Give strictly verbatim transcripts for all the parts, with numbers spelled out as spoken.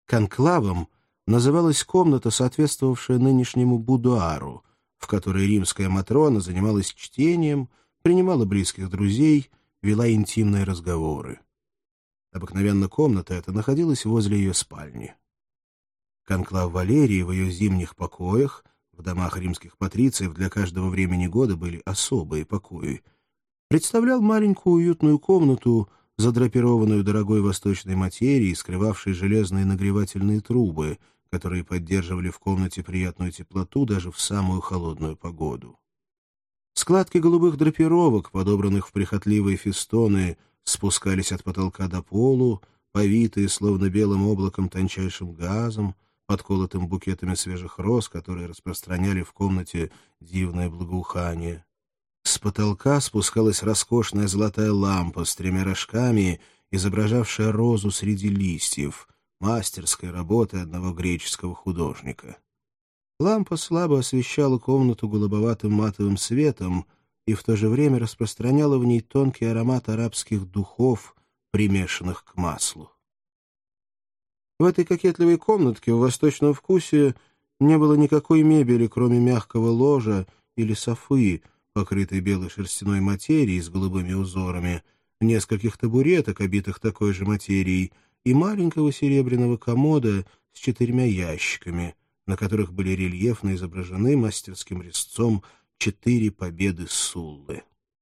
Конклавом называлась комната, соответствовавшая нынешнему будуару, в которой римская матрона занималась чтением, принимала близких друзей, вела интимные разговоры. Обыкновенно комната эта находилась возле ее спальни. Конклав Валерии в ее зимних покоях, в домах римских патрициев для каждого времени года были особые покои, представлял маленькую уютную комнату, задрапированную дорогой восточной материей, скрывавшей железные нагревательные трубы, которые поддерживали в комнате приятную теплоту даже в самую холодную погоду. Складки голубых драпировок, подобранных в прихотливые фестоны, спускались от потолка до полу, повитые словно белым облаком тончайшим газом, подколотым букетами свежих роз, которые распространяли в комнате дивное благоухание. С потолка спускалась роскошная золотая лампа с тремя рожками, изображавшая розу среди листьев, мастерской работы одного греческого художника. Лампа слабо освещала комнату голубоватым матовым светом и в то же время распространяла в ней тонкий аромат арабских духов, примешанных к маслу. В этой кокетливой комнатке в восточном вкусе не было никакой мебели, кроме мягкого ложа или софы, покрытой белой шерстяной материей с голубыми узорами, нескольких табуреток, обитых такой же материей, и маленького серебряного комода с четырьмя ящиками, на которых были рельефно изображены мастерским резцом четыре победы Суллы.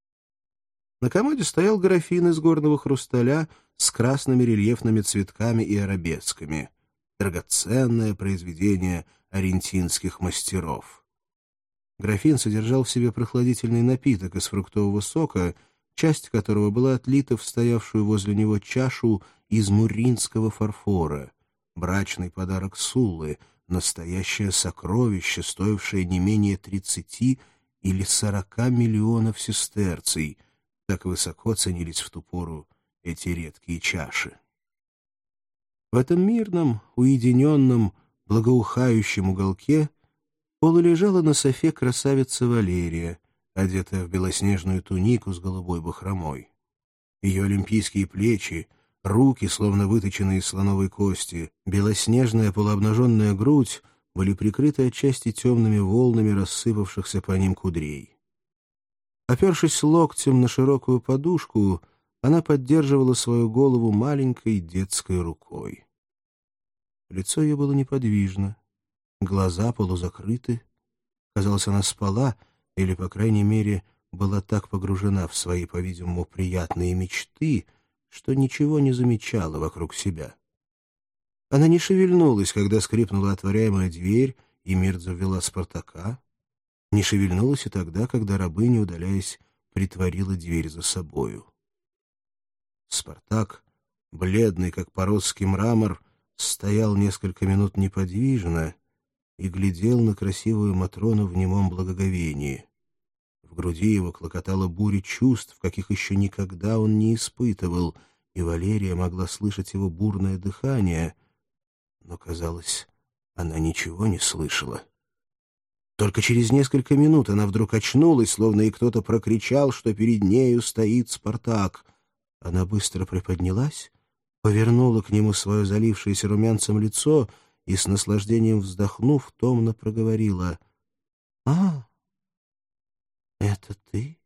На комоде стоял графин из горного хрусталя с красными рельефными цветками и арабесками, драгоценное произведение арентинских мастеров. Графин содержал в себе прохладительный напиток из фруктового сока, часть которого была отлита в стоявшую возле него чашу из мурринского фарфора, брачный подарок Суллы, настоящее сокровище, стоившее не менее тридцати или сорока миллионов сестерций. Так высоко ценились в ту пору эти редкие чаши. В этом мирном, уединенном, благоухающем уголке полулежала на софе красавица Валерия, одетая в белоснежную тунику с голубой бахромой. Ее олимпийские плечи, руки, словно выточенные из слоновой кости, белоснежная полуобнаженная грудь были прикрыты отчасти темными волнами рассыпавшихся по ним кудрей. Опершись локтем на широкую подушку, она поддерживала свою голову маленькой детской рукой. Лицо ее было неподвижно, глаза полузакрыты. Казалось, она спала, или, по крайней мере, была так погружена в свои, по-видимому, приятные мечты, что ничего не замечала вокруг себя. Она не шевельнулась, когда скрипнула отворяемая дверь, и Миртза ввела Спартака. Не шевельнулась и тогда, когда рабыня, удаляясь, притворила дверь за собою. Спартак, бледный, как поросский мрамор, стоял несколько минут неподвижно и глядел на красивую Матрону в немом благоговении. В груди его клокотала буря чувств, каких еще никогда он не испытывал, и Валерия могла слышать его бурное дыхание, но, казалось, она ничего не слышала. Только через несколько минут она вдруг очнулась, словно и кто-то прокричал, что перед нею стоит Спартак. Она быстро приподнялась, повернула к нему свое залившееся румянцем лицо и, с наслаждением вздохнув, томно проговорила: «А, это ты?»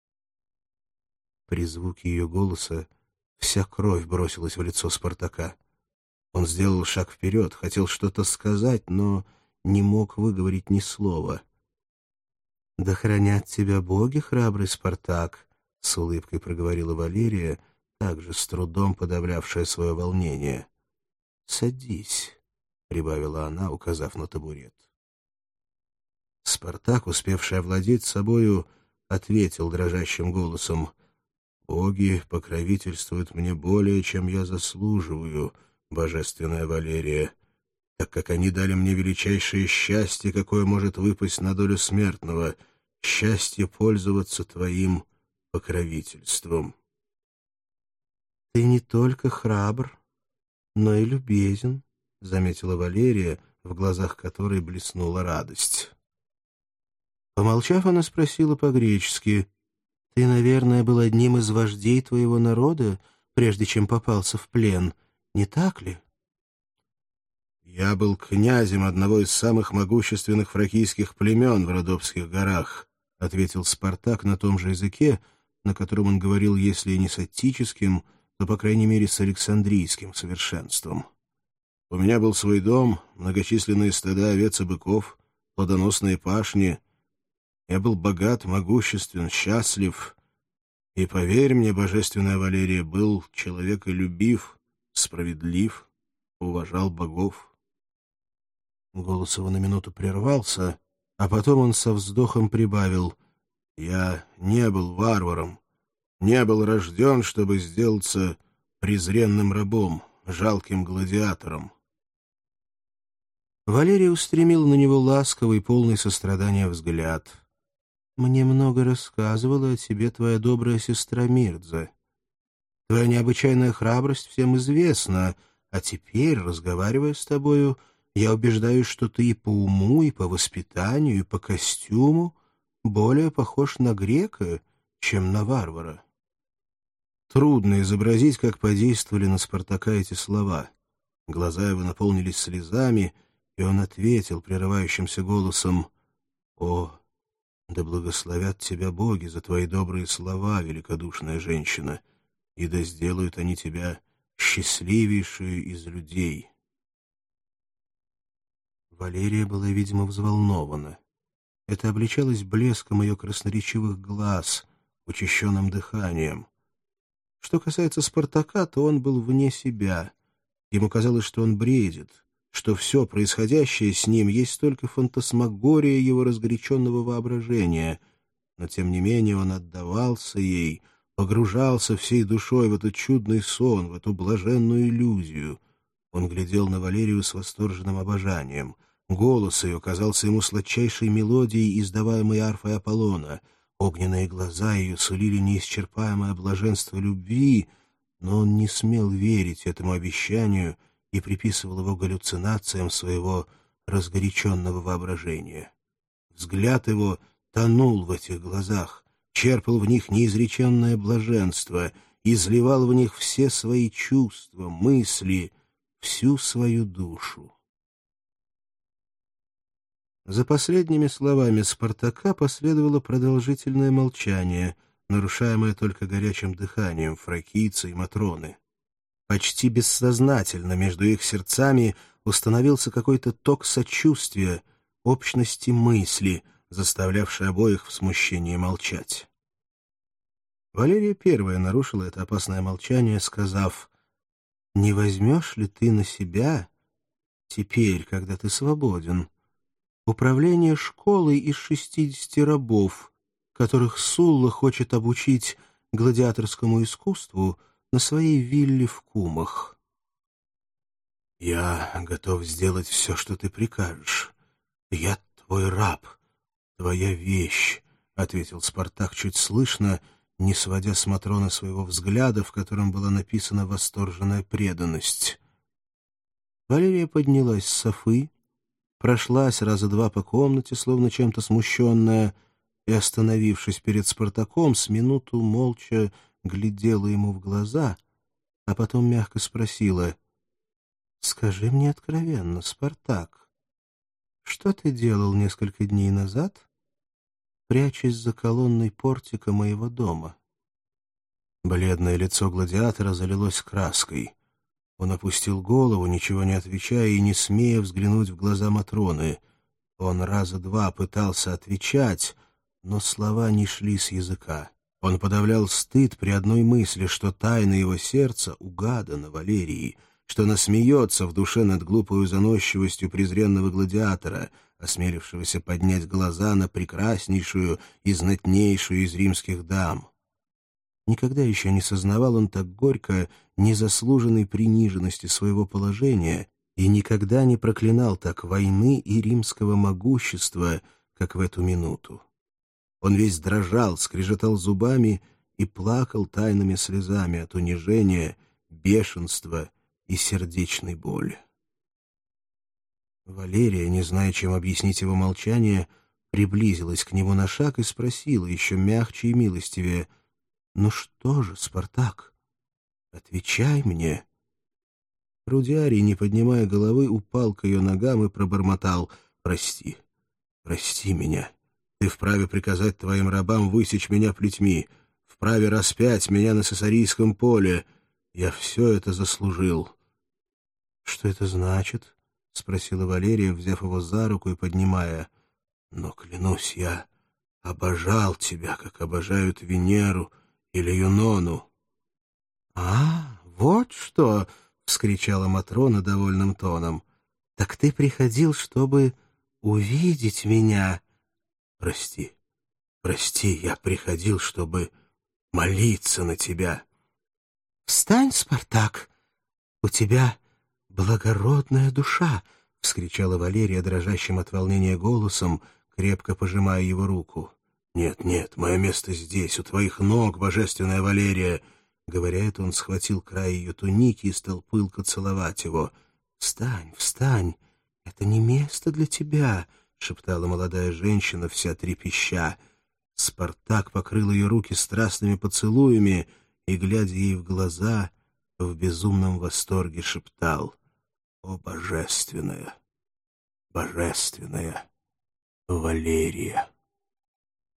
При звуке ее голоса вся кровь бросилась в лицо Спартака. Он сделал шаг вперед, хотел что-то сказать, но не мог выговорить ни слова. «Да хранят тебя боги, храбрый Спартак», — с улыбкой проговорила Валерия, также с трудом подавлявшая свое волнение. «Садись», — прибавила она, указав на табурет. Спартак, успевший овладеть собою, ответил дрожащим голосом: «Боги покровительствуют мне более, чем я заслуживаю, божественная Валерия, так как они дали мне величайшее счастье, какое может выпасть на долю смертного, счастье пользоваться твоим покровительством». «Ты не только храбр, но и любезен», — заметила Валерия, в глазах которой блеснула радость. Помолчав, она спросила по-гречески: «Ты, наверное, был одним из вождей твоего народа, прежде чем попался в плен, не так ли?» «Я был князем одного из самых могущественных фракийских племен в Родопских горах», — ответил Спартак на том же языке, на котором он говорил, если и не с аттическим, то, по крайней мере, с александрийским совершенством. «У меня был свой дом, многочисленные стада овец и быков, плодоносные пашни. Я был богат, могуществен, счастлив. И, поверь мне, божественная Валерия, был человеколюбив, справедлив, уважал богов». Голос его на минуту прервался, а потом он со вздохом прибавил: «Я не был варваром, не был рожден, чтобы сделаться презренным рабом, жалким гладиатором». Валерия устремила на него ласковый, полный сострадания взгляд. «Мне много рассказывала о тебе твоя добрая сестра Мирдза. Твоя необычайная храбрость всем известна, а теперь, разговаривая с тобою, я убеждаюсь, что ты и по уму, и по воспитанию, и по костюму более похож на грека, чем на варвара». Трудно изобразить, как подействовали на Спартака эти слова. Глаза его наполнились слезами, и он ответил прерывающимся голосом: «О, да благословят тебя боги за твои добрые слова, великодушная женщина, и да сделают они тебя счастливейшую из людей». Валерия была, видимо, взволнована. Это обличалось блеском ее красноречивых глаз, учащенным дыханием. Что касается Спартака, то он был вне себя. Ему казалось, что он бредит, что все происходящее с ним есть только фантасмагория его разгоряченного воображения, но, тем не менее, он отдавался ей, погружался всей душой в этот чудный сон, в эту блаженную иллюзию. Он глядел на Валерию с восторженным обожанием. Голос ее казался ему сладчайшей мелодией, издаваемой арфой Аполлона. Огненные глаза ее сулили неисчерпаемое блаженство любви, но он не смел верить этому обещанию и приписывал его галлюцинациям своего разгоряченного воображения. Взгляд его тонул в этих глазах, черпал в них неизреченное блаженство, изливал в них все свои чувства, мысли, всю свою душу. За последними словами Спартака последовало продолжительное молчание, нарушаемое только горячим дыханием фракийца и Матроны. Почти бессознательно между их сердцами установился какой-то ток сочувствия, общности мысли, заставлявший обоих в смущении молчать. Валерия первая нарушила это опасное молчание, сказав: «Не возьмешь ли ты на себя, теперь, когда ты свободен, управление школой из шестидесяти рабов, которых Сулла хочет обучить гладиаторскому искусству на своей вилле в Кумах?» «Я готов сделать все, что ты прикажешь. Я твой раб, твоя вещь», — ответил Спартак чуть слышно, не сводя с Матроны своего взгляда, в котором была написана восторженная преданность. Валерия поднялась с софы, прошлась раза два по комнате, словно чем-то смущенная, и, остановившись перед Спартаком, с минуту молча глядела ему в глаза, а потом мягко спросила: «Скажи мне откровенно, Спартак, что ты делал несколько дней назад, прячась за колонной портика моего дома?» Бледное лицо гладиатора залилось краской. Он опустил голову, ничего не отвечая и не смея взглянуть в глаза Матроны. Он раза два пытался отвечать, но слова не шли с языка. Он подавлял стыд при одной мысли, что тайна его сердца угадана Валерии, что она смеется в душе над глупою заносчивостью презренного гладиатора, осмелившегося поднять глаза на прекраснейшую и знатнейшую из римских дам. Никогда еще не сознавал он так горько незаслуженной приниженности своего положения и никогда не проклинал так войны и римского могущества, как в эту минуту. Он весь дрожал, скрежетал зубами и плакал тайными слезами от унижения, бешенства и сердечной боли. Валерия, не зная, чем объяснить его молчание, приблизилась к нему на шаг и спросила еще мягче и милостивее: «Ну что же, Спартак, отвечай мне». Рудиарий, не поднимая головы, упал к ее ногам и пробормотал: «Прости, прости меня. Ты вправе приказать твоим рабам высечь меня плетьми, вправе распять меня на Сесарийском поле. Я все это заслужил». «Что это значит?» — спросила Валерия, взяв его за руку и поднимая. «Но, клянусь, я обожал тебя, как обожают Венеру или Юнону». «А, вот что!» — вскричала Матрона довольным тоном. «Так ты приходил, чтобы увидеть меня?» «Прости, прости, я приходил, чтобы молиться на тебя». «Встань, Спартак, у тебя благородная душа!» — вскричала Валерия дрожащим от волнения голосом, крепко пожимая его руку. «Нет, нет, мое место здесь, у твоих ног, божественная Валерия!» Говоря это, он схватил край ее туники и стал пылко целовать его. «Встань, встань! Это не место для тебя!» — шептала молодая женщина, вся трепеща. Спартак покрыл ее руки страстными поцелуями и, глядя ей в глаза, в безумном восторге шептал: «О, божественная, божественная Валерия!»